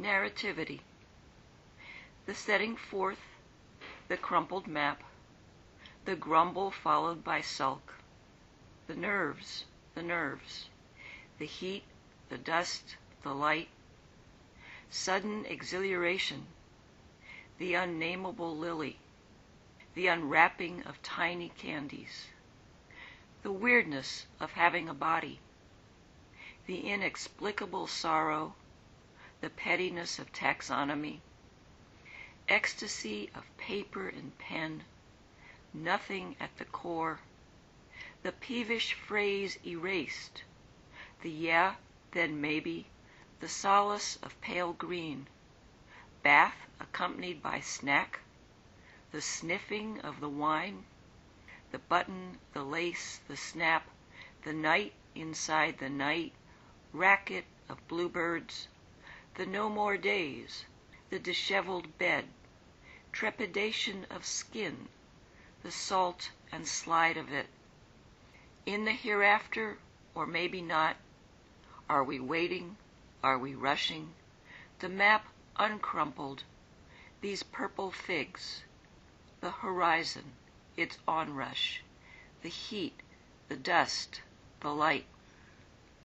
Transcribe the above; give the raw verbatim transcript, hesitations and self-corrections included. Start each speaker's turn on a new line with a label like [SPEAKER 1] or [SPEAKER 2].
[SPEAKER 1] Narrativity. The setting forth, the crumpled map, the grumble followed by sulk, the nerves, the nerves, the heat, the dust, the light, sudden exhilaration, the unnameable lily, the unwrapping of tiny candies, the weirdness of having a body, the inexplicable sorrow, the pettiness of taxonomy, ecstasy of paper and pen, nothing at the core, the peevish phrase erased, the yeah, then maybe, the solace of pale green, bath accompanied by snack, the sniffing of the wine, the button, the lace, the snap, the night inside the night, racket of bluebirds, the no more days, the disheveled bed, trepidation of skin, the salt and slide of it. In the hereafter, or maybe not, are we waiting, are we rushing, the map uncrumpled, these purple figs, the horizon, its onrush, the heat, the dust, the light.